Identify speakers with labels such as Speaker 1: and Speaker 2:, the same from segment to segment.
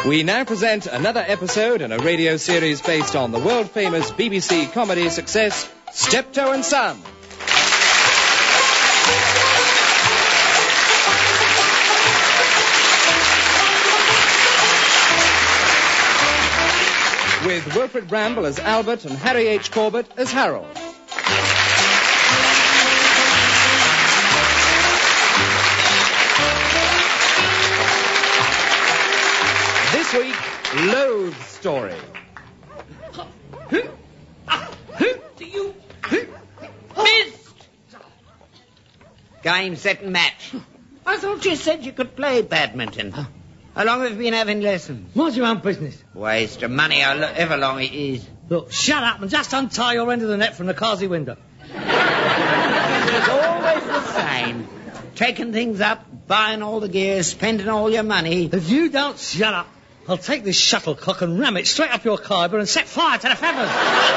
Speaker 1: We now present another episode in a radio series based on the world-famous BBC comedy success, Steptoe and Son. With Wilfred Bramble as Albert and Harry H. Corbett as Harold. This week, Loathe Story.
Speaker 2: Missed! Game, set and match. I thought you said you could play badminton. How long have you been having lessons?
Speaker 3: Mind your own business.
Speaker 2: Waste of money, however long it is.
Speaker 3: Look, shut up and just untie your end of the net from the carsy window.
Speaker 2: It's always the same. Taking things up, buying all the gear, spending all your money.
Speaker 3: If you don't shut up, I'll take this shuttlecock and ram it straight up your kyber and set fire to the feathers.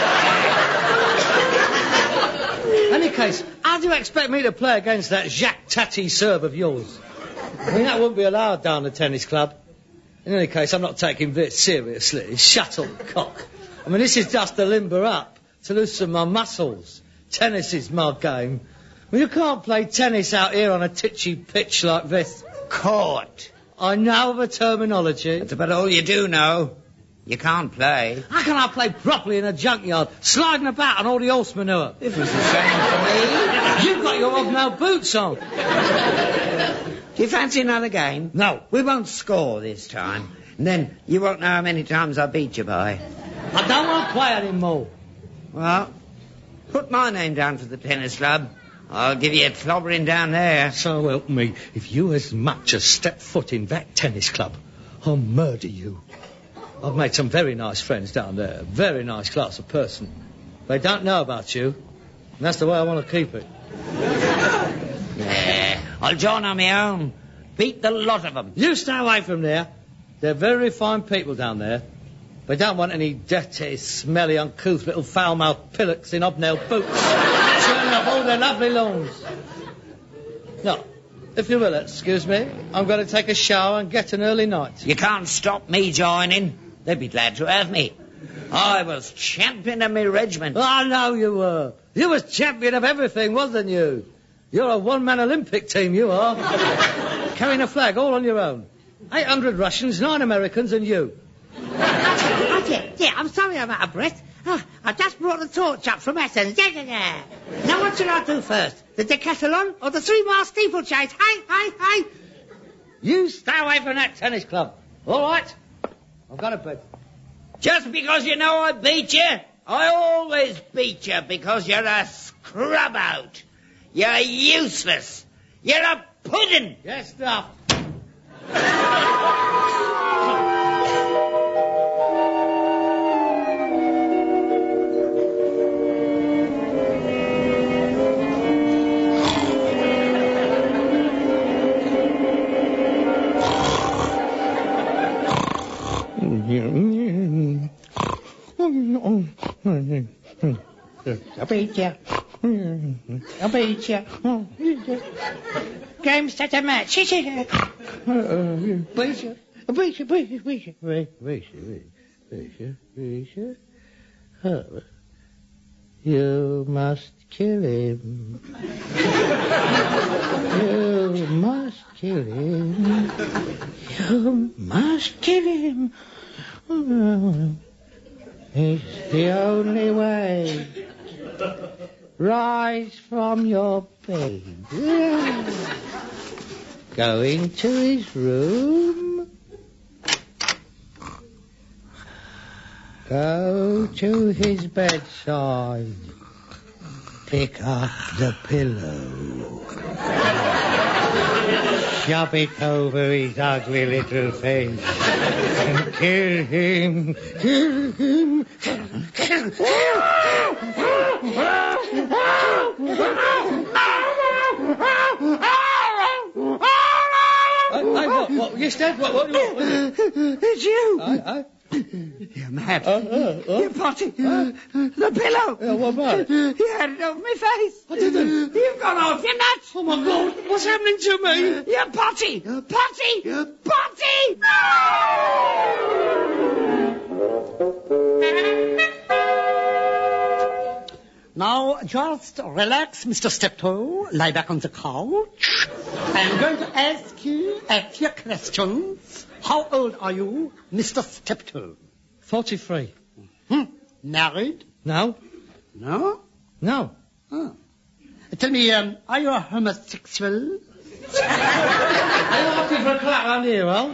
Speaker 3: Any case, how do you expect me to play against that Jacques Tati serve of yours? I mean, that wouldn't be allowed down the tennis club. In any case, I'm not taking it seriously. Shuttlecock. I mean, this is just to limber up, to loosen my muscles. Tennis is my game. Well, you can't play tennis out here on a titchy pitch like this.
Speaker 2: Court.
Speaker 3: I know the terminology.
Speaker 2: That's about all you do know. You can't play.
Speaker 3: How can I play properly in a junkyard, sliding about on all the horse manure?
Speaker 2: It was the same for me.
Speaker 3: You've got your hobnail boots on.
Speaker 2: Do you fancy another game?
Speaker 3: No.
Speaker 2: We won't score this time. And then you won't know how many times I beat you by.
Speaker 3: I don't want to play anymore.
Speaker 2: Well, put my name down for the tennis club. I'll give you a clobbering down there.
Speaker 3: So help me, if you as much as step foot in that tennis club, I'll murder you. I've made some very nice friends down there. Very nice class of person. They don't know about you. And that's the way I want to keep it.
Speaker 2: Yeah, I'll join on my own. Beat the lot of them.
Speaker 3: You stay away from there. They're very fine people down there. They don't want any dirty, smelly, uncouth little foul-mouthed pillocks in hobnail boots churning up all their lovely lawns. Now, if you will excuse me, I'm going to take a shower and get an early night.
Speaker 2: You can't stop me joining. They'd be glad to have me. I was champion of my regiment.
Speaker 3: I know you were. You was champion of everything, wasn't you? You're a one-man Olympic team, you are. Carrying a flag all on your own. 800 Russians, 9 Americans, and you.
Speaker 4: Yeah, I'm sorry I'm out of breath. I just brought the torch up from Athens. Yeah. Now what should I do first? The decathlon or the 3-mile steeplechase? Hey.
Speaker 3: You stay away from that tennis club. All right? I've got a bed.
Speaker 2: Just because you know I beat you? I always beat you because you're a scrub out. You're useless. You're a pudding.
Speaker 3: Yes, stuff.
Speaker 4: I'll beat you. Game, set a match. Beat you. You must kill him. You must kill him. You must kill him. It's the only way. Rise from your bed. Go into his room. Go to his bedside. Pick up the pillow. Shove it over his ugly little face. And kill him. Kill him. Kill him. What? You said what? It's you. mad. You potty. The pillow.
Speaker 3: Yeah, what about it?
Speaker 4: You had it over my face.
Speaker 3: I didn't.
Speaker 4: You've gone off your nuts.
Speaker 3: Oh, my God. What's happening to me?
Speaker 4: You potty. Potty. Potty. Now, just relax, Mr. Steptoe. Lie back on the couch. I'm going to ask you a few questions. How old are you, Mr. Steptoe?
Speaker 3: 43.
Speaker 4: Married?
Speaker 3: No?
Speaker 4: No?
Speaker 3: No.
Speaker 4: Oh. Tell me, are you a homosexual?
Speaker 3: Are you looking for a clap around here, Al?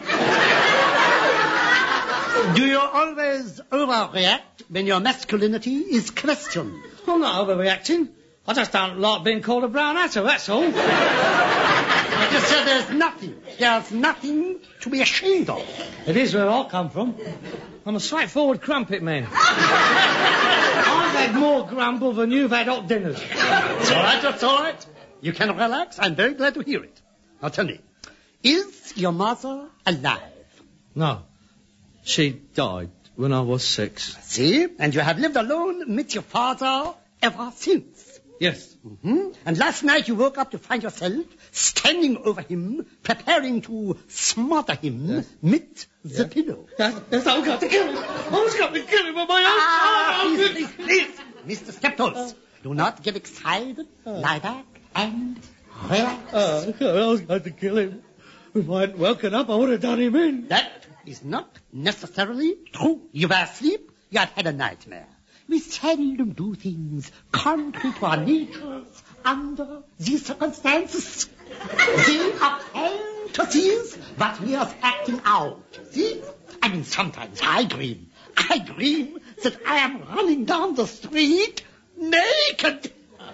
Speaker 4: Do you always overreact when your masculinity is questioned?
Speaker 3: I'm not overreacting. I just don't like being called a brown hatter, that's all.
Speaker 4: I just said there's nothing to be ashamed of.
Speaker 3: It is where I come from. I'm a straightforward crumpet man. I've had more grumble than you've had hot dinners.
Speaker 4: It's all right. You can relax. I'm very glad to hear it. Now tell me, is your mother alive?
Speaker 3: No. She died when I was 6.
Speaker 4: See? And you have lived alone with your father ever since.
Speaker 3: Yes.
Speaker 4: And last night you woke up to find yourself standing over him, preparing to smother him with the pillow.
Speaker 3: Yes, I've got to kill him. I've got to kill him with my own...
Speaker 4: Please, Mr. Steptoe, do not get excited. Lie back and relax.
Speaker 3: I was going to kill him. If I hadn't woken up, I would have done him in.
Speaker 4: That is not necessarily true. You were asleep, you had had a nightmare. We seldom do things contrary to our natures under these circumstances. They are fantasies, but we are acting out. See? I mean, sometimes I dream. I dream that I am running down the street naked.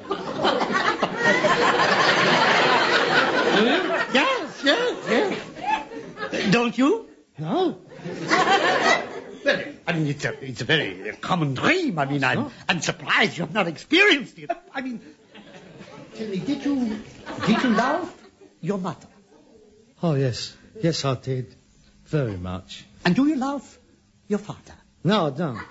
Speaker 4: Yes. Don't you?
Speaker 3: No.
Speaker 4: Well, I mean, it's a very common dream. I mean, I'm surprised you have not experienced it. I mean, tell me, did you love your mother?
Speaker 3: Oh, yes. Yes, I did. Very much.
Speaker 4: And do you love your father?
Speaker 3: No, I don't.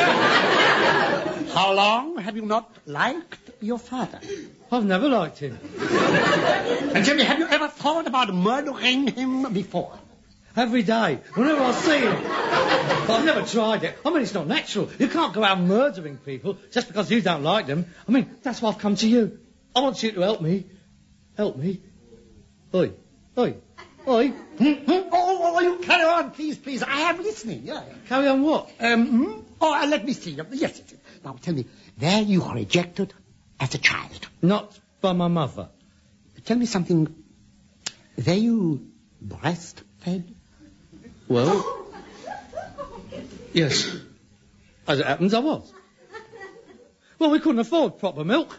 Speaker 4: How long have you not liked your father?
Speaker 3: I've never liked him.
Speaker 4: And tell me, have you ever thought about murdering him before?
Speaker 3: Every day, whenever I see him. But I've never tried it. I mean, it's not natural. You can't go out murdering people just because you don't like them. I mean, that's why I've come to you. I want you to help me. Help me. Oi. Oh,
Speaker 4: you carry on, please. I am listening. Yeah.
Speaker 3: Carry on what?
Speaker 4: Let me see. Yes. Now, tell me, were you rejected as a child?
Speaker 3: Not by my mother.
Speaker 4: Tell me something. Were you breastfed?
Speaker 3: Well, yes. As it happens, I was. Well, we couldn't afford proper milk.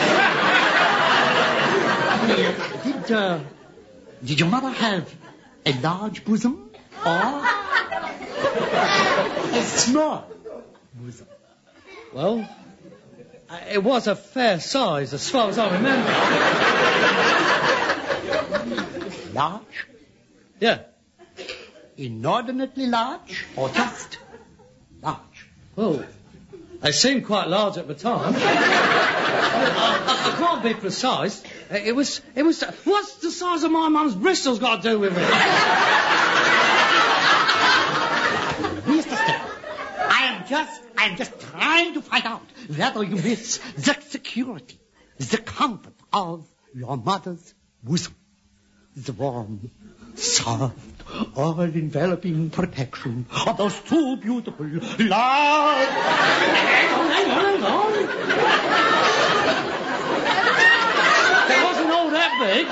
Speaker 4: Did your mother have a large bosom or a small bosom?
Speaker 3: Well, it was a fair size as far as I remember.
Speaker 4: Large?
Speaker 3: Yeah.
Speaker 4: Inordinately large or just large?
Speaker 3: Well, they seemed quite large at the time. I can't be precise. It was. What's the size of my mum's bristles got to do with it?
Speaker 4: Mr. Steptoe, I am just trying to find out whether you miss the security, the comfort of your mother's bosom, the warm, soft, all-enveloping protection of those two beautiful, large...
Speaker 3: Hang on. They wasn't all that big.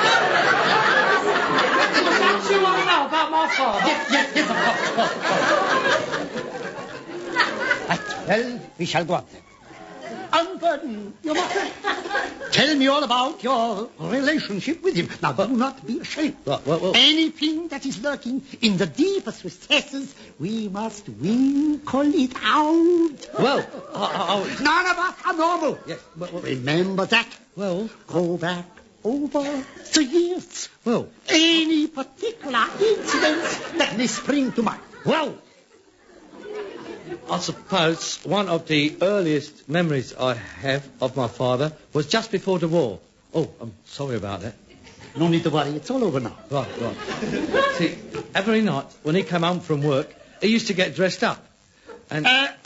Speaker 3: What do you want to know about my father?
Speaker 4: Yes, of course. Well, we shall go on then. Unburden your mother. Tell me all about your relationship with him. Now, do not be ashamed.
Speaker 3: Well.
Speaker 4: Anything that is lurking in the deepest recesses, we must winkle it out.
Speaker 3: Well,
Speaker 4: none of us are normal.
Speaker 3: Yes,
Speaker 4: remember that.
Speaker 3: Well,
Speaker 4: go back over the years.
Speaker 3: Well,
Speaker 4: any particular incidents that may spring to mind.
Speaker 3: Well, I suppose one of the earliest memories I have of my father was just before the war. Oh, I'm sorry about that.
Speaker 4: No need to worry, it's all over now.
Speaker 3: Right. See, every night when he came home from work, he used to get dressed up. And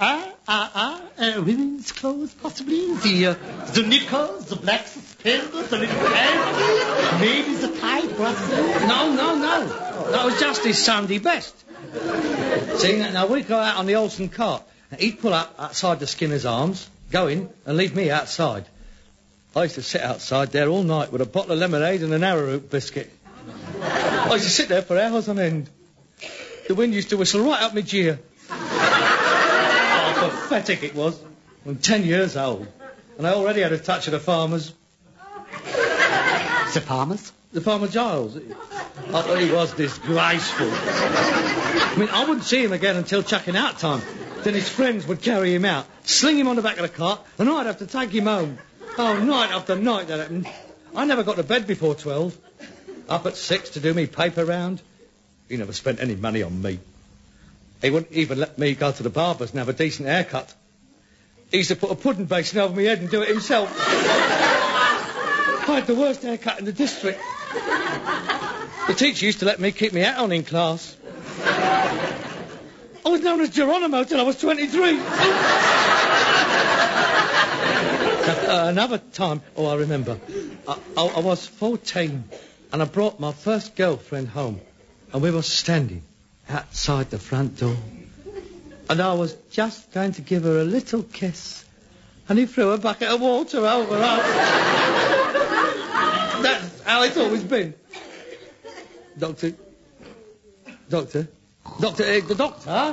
Speaker 4: women's clothes, possibly? The knickers, the black suspenders, the little pants, maybe the tight bracelets.
Speaker 3: No. That was just his Sunday best. See, now we'd go out on the Olsen cart. He'd pull up outside the Skinner's Arms, go in and leave me outside. I used to sit outside there all night with a bottle of lemonade and an arrowroot biscuit. I used to sit there for hours on end. The wind used to whistle right up my ear. Oh, pathetic it was. I'm 10 years old, and I already had a touch of the farmers.
Speaker 4: The farmers?
Speaker 3: The Farmer Giles. I thought he was disgraceful. I mean, I wouldn't see him again until chucking out time. Then his friends would carry him out, sling him on the back of the cart, and I'd have to take him home. Oh, night after night that happened. I never got to bed before 12. Up at 6 to do me paper round. He never spent any money on me. He wouldn't even let me go to the barber's and have a decent haircut. He used to put a pudding basin over my head and do it himself. I had the worst haircut in the district. The teacher used to let me keep my hat on in class. I was known as Geronimo till I was 23. Another time, I remember, I was 14 and I brought my first girlfriend home and we were standing outside the front door and I was just going to give her a little kiss and he threw a bucket of water over us. That's how it's always been. Doctor? The doctor?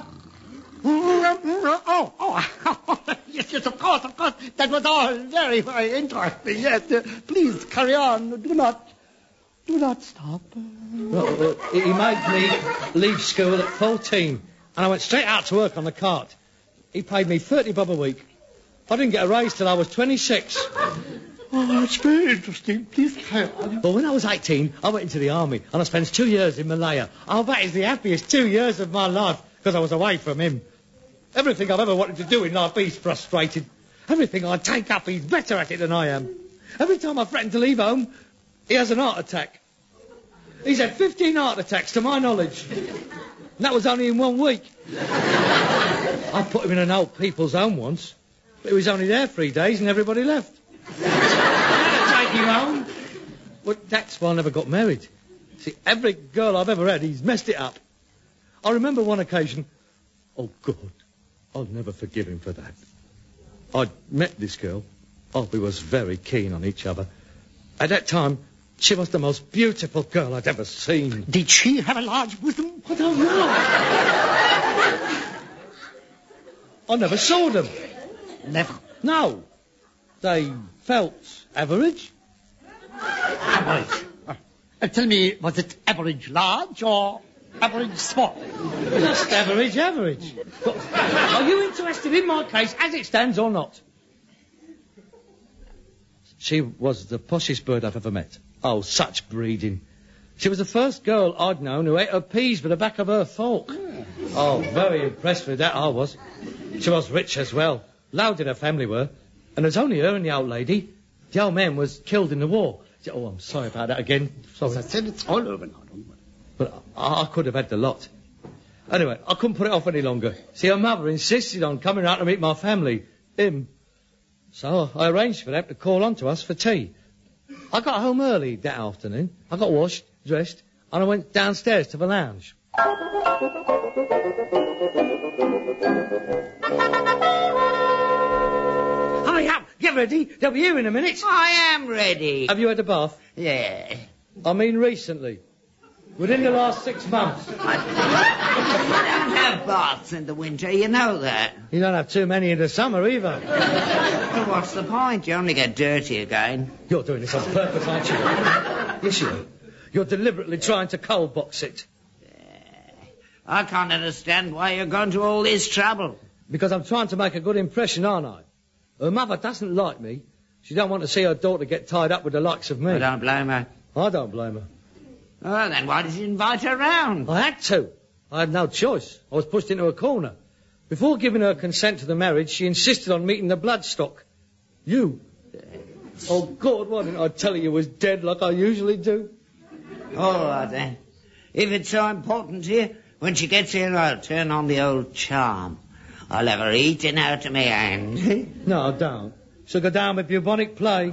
Speaker 4: Yes, of course. That was all very, very interesting. Yes, please carry on. Do not stop.
Speaker 3: Well, he made me leave school at 14, and I went straight out to work on the cart. He paid me 30 bob a week. I didn't get a raise till I was 26.
Speaker 4: Oh, that's very interesting. Please carry on.
Speaker 3: Well, when I was 18, I went into the army, and I spent 2 years in Malaya. Oh, that is the happiest 2 years of my life, because I was away from him. Everything I've ever wanted to do in life, he's frustrated. Everything I take up, he's better at it than I am. Every time I threaten to leave home, he has an heart attack. He's had 15 heart attacks, to my knowledge. And that was only in 1 week. I put him in an old people's home once, but he was only there 3 days and everybody left. Take him home. Well, that's why I never got married. See, every girl I've ever had, he's messed it up. I remember one occasion... Oh, God, I'll never forgive him for that. I'd met this girl. Oh, we was very keen on each other. At that time, she was the most beautiful girl I'd ever seen.
Speaker 4: Did she have a large bosom?
Speaker 3: I don't know. I never saw them.
Speaker 4: Never.
Speaker 3: No. They felt average.
Speaker 4: Average? Tell me, was it average large or average small?
Speaker 3: Just average. But are you interested in my case as it stands or not? She was the poshest bird I've ever met. Oh, such breeding. She was the first girl I'd known who ate her peas with the back of her fork. Oh, very impressed with that I was. She was rich as well. Louded her family were. And it was only her and the old lady. The old man was killed in the war. Oh, I'm sorry about that again. Sorry.
Speaker 4: As I said, it's all over now, don't worry.
Speaker 3: But I could have had the lot. Anyway, I couldn't put it off any longer. See, her mother insisted on coming out to meet my family. Him. So I arranged for them to call on to us for tea. I got home early that afternoon. I got washed, dressed, and I went downstairs to the lounge. Hurry up! Get ready! They'll be here in a minute.
Speaker 2: I am ready.
Speaker 3: Have you had a bath?
Speaker 2: Yeah.
Speaker 3: I mean recently. Within the last 6 months.
Speaker 2: I don't have baths in the winter, you know that.
Speaker 3: You don't have too many in the summer either.
Speaker 2: Well, what's the point? You only get dirty again.
Speaker 3: You're doing this on purpose, aren't you? Yes, you are. You're deliberately trying to cold box it.
Speaker 2: I can't understand why you're going to all this trouble.
Speaker 3: Because I'm trying to make a good impression, aren't I? Her mother doesn't like me. She don't want to see her daughter get tied up with the likes of me.
Speaker 2: I don't blame her.
Speaker 3: I don't blame her.
Speaker 2: Oh, then why did you invite her round?
Speaker 3: I had to. I had no choice. I was pushed into a corner. Before giving her consent to the marriage, she insisted on meeting the bloodstock. You. Oh, God, why didn't I tell her you was dead like I usually do?
Speaker 2: All right, then. If it's so important to you, when she gets here, I'll turn on the old charm. I'll have her eating out of my hand.
Speaker 3: No, don't. She'll go down with bubonic plague.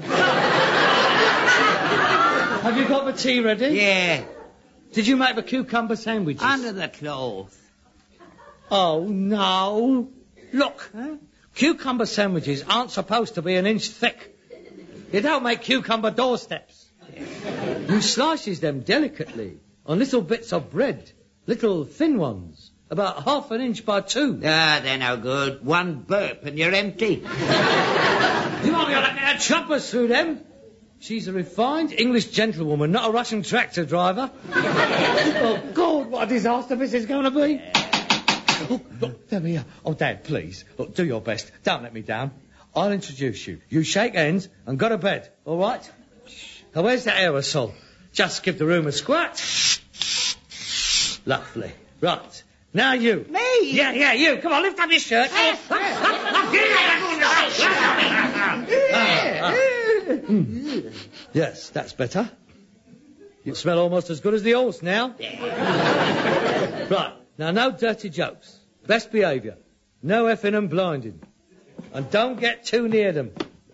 Speaker 3: Have you got the tea ready?
Speaker 2: Yeah,
Speaker 3: Did you make the cucumber sandwiches?
Speaker 2: under the cloth.
Speaker 3: Oh, no. Look, cucumber sandwiches aren't supposed to be an inch thick. You don't make cucumber doorsteps. You slices them delicately on little bits of bread, little thin ones, about half an inch by 2.
Speaker 2: Ah, they're no good. One burp and you're empty.
Speaker 3: You want me to let her chop us through them? She's a refined English gentlewoman, not a Russian tractor driver. Oh, God, what a disaster this is going to be. Oh, look, there we are. Oh, Dad, please. Look, do your best. Don't let me down. I'll introduce you. You shake hands and go to bed, all right? Now, where's that aerosol? Just give the room a squirt. Lovely. Right. Now you.
Speaker 4: Me?
Speaker 3: Yeah, you. Come on, lift up your shirt. Yes, that's better. You smell almost as good as the horse now. Right. Now, no dirty jokes. Best behaviour. No effing and blinding. And don't get too near them.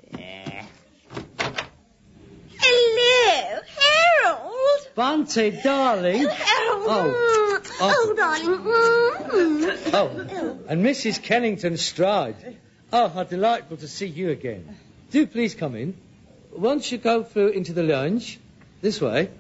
Speaker 5: Hello, Harold.
Speaker 3: Bunty, darling.
Speaker 5: Harold.
Speaker 3: Oh,
Speaker 5: darling.
Speaker 3: Oh, and Mrs. Kennington Stride. Oh, how delightful to see you again. Do please come in. Won't you go through into the lounge? This way.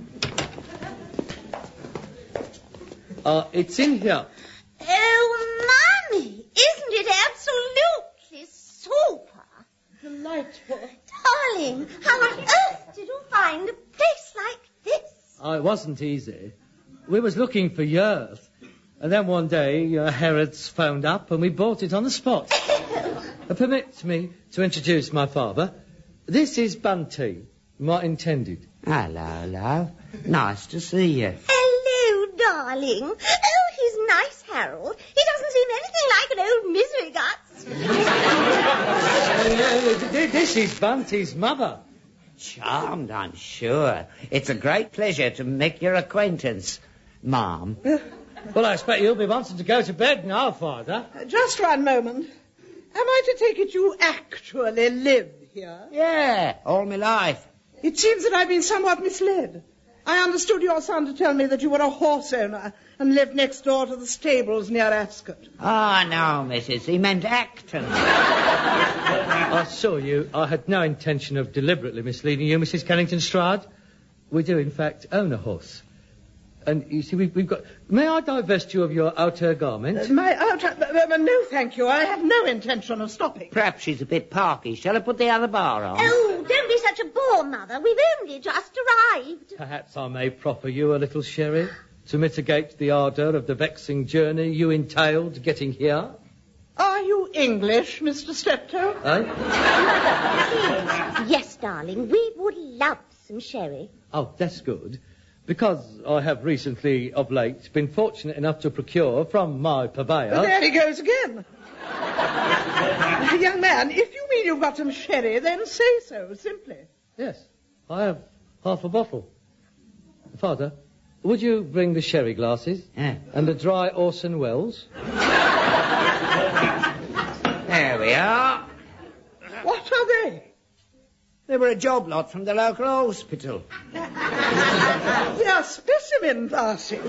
Speaker 3: It's in here.
Speaker 5: Oh, Mommy, isn't it absolutely super?
Speaker 6: Delightful.
Speaker 5: Darling, how on earth did you find a place like this?
Speaker 3: Oh, it wasn't easy. We was looking for years. And then one day, Harrods phoned up and we bought it on the spot. Permit me to introduce my father. This is Bunty, my intended.
Speaker 2: Hello, love. Nice to see you.
Speaker 5: Hello, darling. Oh, he's nice, Harold. He doesn't seem anything like an old misery guts.
Speaker 3: This is Bunty's mother.
Speaker 2: Charmed, I'm sure. It's a great pleasure to make your acquaintance, Mom.
Speaker 3: Well, I expect you'll be wanting to go to bed now, Father.
Speaker 6: Just one moment. Am I to take it you actually live here?
Speaker 2: Yeah, all my life.
Speaker 6: It seems that I've been somewhat misled. I understood your son to tell me that you were a horse owner and lived next door to the stables near Ascot.
Speaker 2: Ah, no, Mrs. He meant Acton.
Speaker 3: I saw you. I had no intention of deliberately misleading you, Mrs. Kennington Stride. We do, in fact, own a horse. And, you see, we've got... May I divest you of your outer garment?
Speaker 6: My outer... no, thank you. I have no intention of stopping.
Speaker 2: Perhaps she's a bit parky. Shall I put the other bar on?
Speaker 5: Oh, don't be such a bore, Mother. We've only just arrived.
Speaker 3: Perhaps I may proffer you a little sherry to mitigate the ardour of the vexing journey you entailed getting here.
Speaker 6: Are you English, Mr. Steptoe?
Speaker 3: Eh?
Speaker 5: Yes, darling. We would love some sherry.
Speaker 3: Oh, that's good. Because I have recently, of late, been fortunate enough to procure from my purveyor...
Speaker 6: There he goes again. Young man, if you mean you've got some sherry, then say so, simply.
Speaker 3: Yes, I have half a bottle. Father, would you bring the sherry glasses?
Speaker 2: Yeah.
Speaker 3: And the dry Orson Welles?
Speaker 2: There we are.
Speaker 6: What are they?
Speaker 2: They were a job lot from the local hospital.
Speaker 6: They are specimen glasses.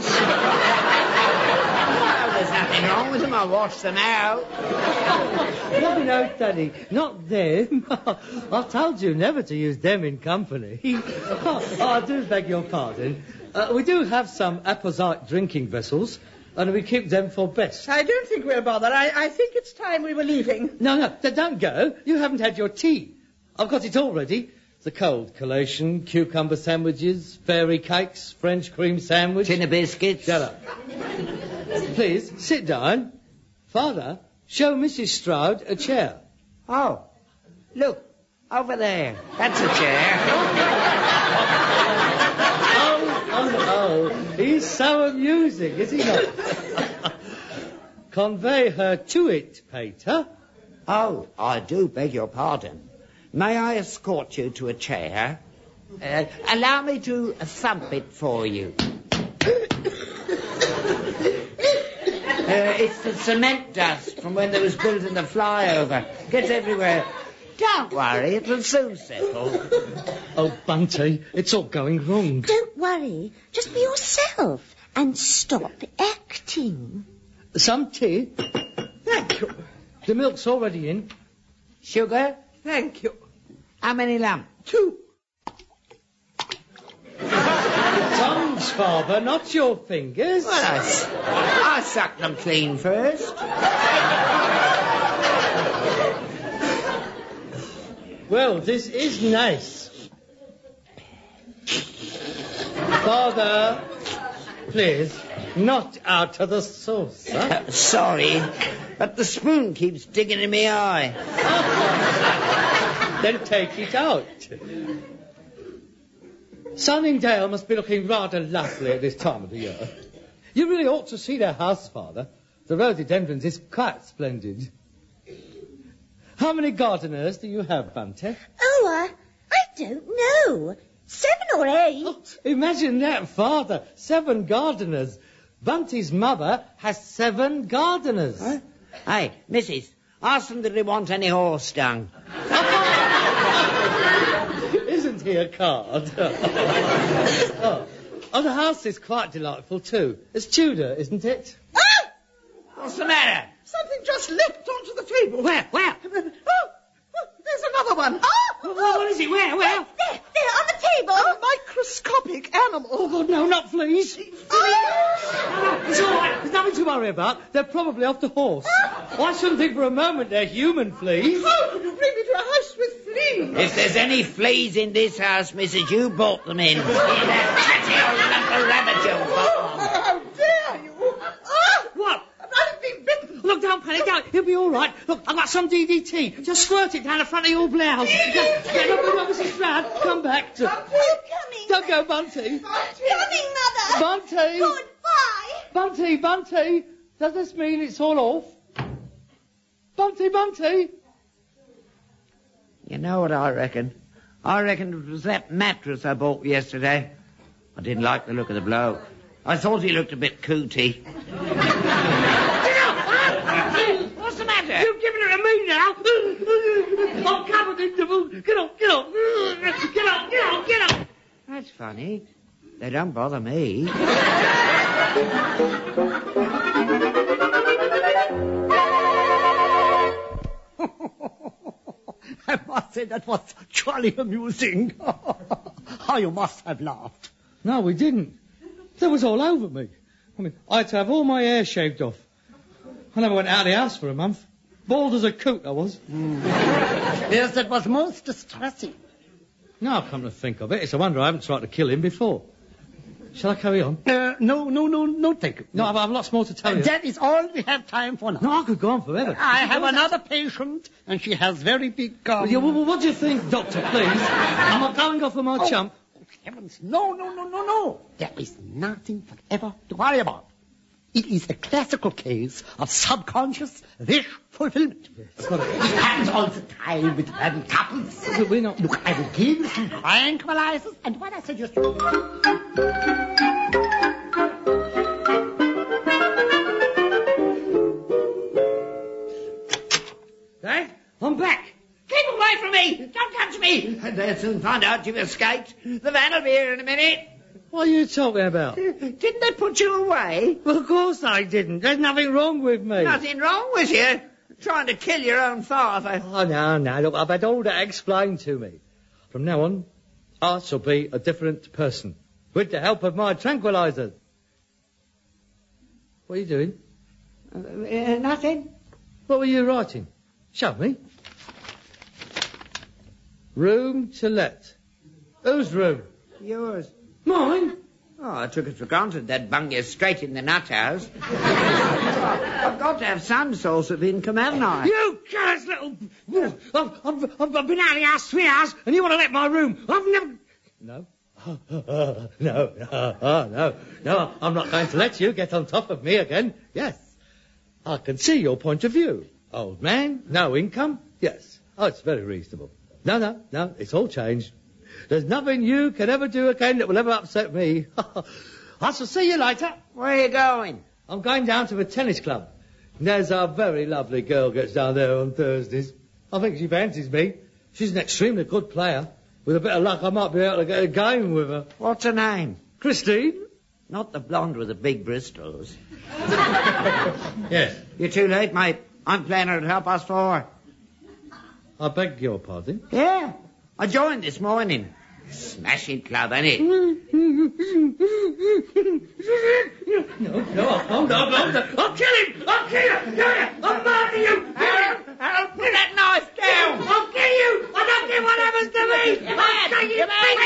Speaker 2: Well, there's nothing wrong with them. I washed them out.
Speaker 3: No, Daddy, not them. I told you never to use them in company. I do beg your pardon. We do have some apposite drinking vessels, and we keep them for best.
Speaker 6: I don't think we'll bother. I think it's time we were leaving.
Speaker 3: No, don't go. You haven't had your tea. I've got it all ready. The cold collation, cucumber sandwiches, fairy cakes, French cream sandwich...
Speaker 2: Tin of biscuits.
Speaker 3: Shut up. Please, sit down. Father, show Mrs. Stroud a chair.
Speaker 2: Oh, look, over there. That's a chair.
Speaker 3: Oh, he's so amusing, is he not? Convey her to it, Peter.
Speaker 2: Oh, I do beg your pardon. May I escort you to a chair? Allow me to thump it for you. It's the cement dust from when they was building the flyover. Gets everywhere. Don't worry, it'll soon settle.
Speaker 3: Oh, Bunty, it's all going wrong.
Speaker 5: Don't worry. Just be yourself and stop acting.
Speaker 3: Some tea?
Speaker 6: Thank you.
Speaker 3: The milk's already in.
Speaker 2: Sugar?
Speaker 6: Thank you.
Speaker 2: How many lumps?
Speaker 6: 2.
Speaker 3: Tongues, Father, not your fingers.
Speaker 2: Well, I suck them clean first.
Speaker 3: Well, this is nice. Father, please, not out of the saucer.
Speaker 2: Sorry, but the spoon keeps digging in my eye.
Speaker 3: Then take it out. Sunningdale must be looking rather lovely at this time of the year. You really ought to see their house, Father. The rhododendrons is quite splendid. How many gardeners do you have, Bunty?
Speaker 5: Oh, I don't know. 7 or 8.
Speaker 3: Oh, imagine that, Father. 7 gardeners. Bunty's mother has 7 gardeners.
Speaker 2: Huh? Hey, missus, ask them if they want any horse dung.
Speaker 3: Isn't he a card? Oh, the house is quite delightful, too. It's Tudor, isn't it?
Speaker 5: Oh!
Speaker 2: What's the matter?
Speaker 6: Something just leapt onto the table.
Speaker 2: Where?
Speaker 6: Oh, there's another one.
Speaker 2: What is it? Where?
Speaker 5: There, on the table.
Speaker 6: A microscopic animal.
Speaker 3: Oh, God, no, not fleas. It's all right. There's nothing to worry about. They're probably off the horse. I shouldn't think for a moment they're human fleas.
Speaker 6: How could you bring me to a house with fleas?
Speaker 2: If there's any fleas in this house, missus, you brought them in. Tatty old lump of rabbit you bought them.
Speaker 6: How dare you?
Speaker 3: What?
Speaker 6: I've been bitten.
Speaker 3: Look, don't panic, don't. He'll be all right. Look, I've got some DDT. Just squirt it down the front of your blouse. No, Mrs. Stroud, come back.
Speaker 5: I'm coming.
Speaker 3: Don't go, Bunty.
Speaker 5: Coming, Mother.
Speaker 3: Bunty.
Speaker 5: Goodbye.
Speaker 3: Bunty. Does this mean it's all off? Bunty.
Speaker 2: You know what I reckon? I reckon it was that mattress I bought yesterday. I didn't like the look of the bloke. I thought he looked a bit cootie. What's the matter?
Speaker 3: You're giving it to me now. I'm covered in the food. Get up. Get up.
Speaker 2: That's funny. They don't bother me.
Speaker 4: I must say that was jolly amusing. How you must have laughed.
Speaker 3: No, we didn't. That was all over me. I mean, I had to have all my hair shaved off. I never went out of the house for a month. Bald as a coot, I was.
Speaker 4: Yes, that was most distressing.
Speaker 3: Now I come to think of it, it's a wonder I haven't tried to kill him before. Shall I carry on?
Speaker 4: No, thank you.
Speaker 3: No, I've lots more to tell you.
Speaker 4: That is all we have time for now.
Speaker 3: No, I could go on forever.
Speaker 4: I have another patient, and she has very big gums.
Speaker 3: Yeah, well, what do you think, Doctor, please? I'm going off with my chump.
Speaker 4: Heavens, no. There is nothing whatever to worry about. It is a classical case of subconscious wish fulfillment. It happens all the time with married couples.
Speaker 3: We're not...
Speaker 4: Look, I will give you some tranquilizers, and what I suggest you...
Speaker 3: Hey, I'm back.
Speaker 2: Keep away from me! Don't touch me! And they'll soon find out you've escaped. The van will be here in a minute.
Speaker 3: What are you talking about?
Speaker 2: Didn't they put you away?
Speaker 3: Well, of course I didn't. There's nothing wrong with me.
Speaker 2: Nothing wrong with you. Trying to kill your own father.
Speaker 3: Oh, no. Look, I've had all that explained to me. From now on, I shall be a different person. With the help of my tranquilizers. What are you doing?
Speaker 2: Nothing.
Speaker 3: What were you writing? Show me. Room to let. Whose room?
Speaker 2: Yours.
Speaker 3: Mine?
Speaker 2: Oh, I took it for granted they'd bung you straight in the nut house. I've got to have some source of income, haven't I?
Speaker 3: You callous little... I've been out of the house 3 hours, and you want to let my room. I've never... No. No, I'm not going to let you get on top of me again. Yes. I can see your point of view. Old man, no income? Yes. Oh, it's very reasonable. No, it's all changed. There's nothing you can ever do again that will ever upset me. I shall see you later.
Speaker 2: Where are you going?
Speaker 3: I'm going down to the tennis club. There's a very lovely girl gets down there on Thursdays. I think she fancies me. She's an extremely good player. With a bit of luck, I might be able to get a game with her.
Speaker 2: What's her name?
Speaker 3: Christine?
Speaker 2: Not the blonde with the big bristles.
Speaker 3: Yes.
Speaker 2: You're too late, mate. I'm playing her at 4:30.
Speaker 3: I beg your pardon?
Speaker 2: Yeah. I joined this morning. Smashing club, ain't it?
Speaker 3: No, hold on. I'll kill him! I'll murder you!
Speaker 2: Harold, put that knife down!
Speaker 3: I'll kill you! I don't care what happens to me! I'll take you!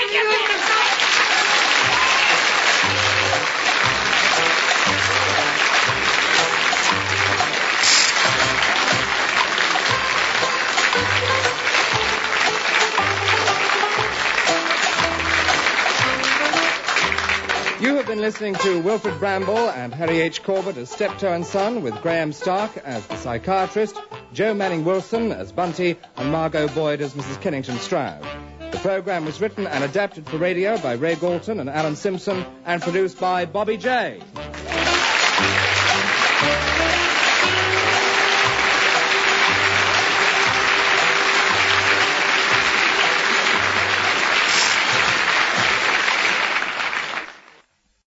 Speaker 1: You have been listening to Wilfred Bramble and Harry H. Corbett as Steptoe and Son, with Graham Stark as the psychiatrist, Joe Manning-Wilson as Bunty, and Margot Boyd as Mrs. Kennington Stroud. The programme was written and adapted for radio by Ray Galton and Alan Simpson, and produced by Bobby J.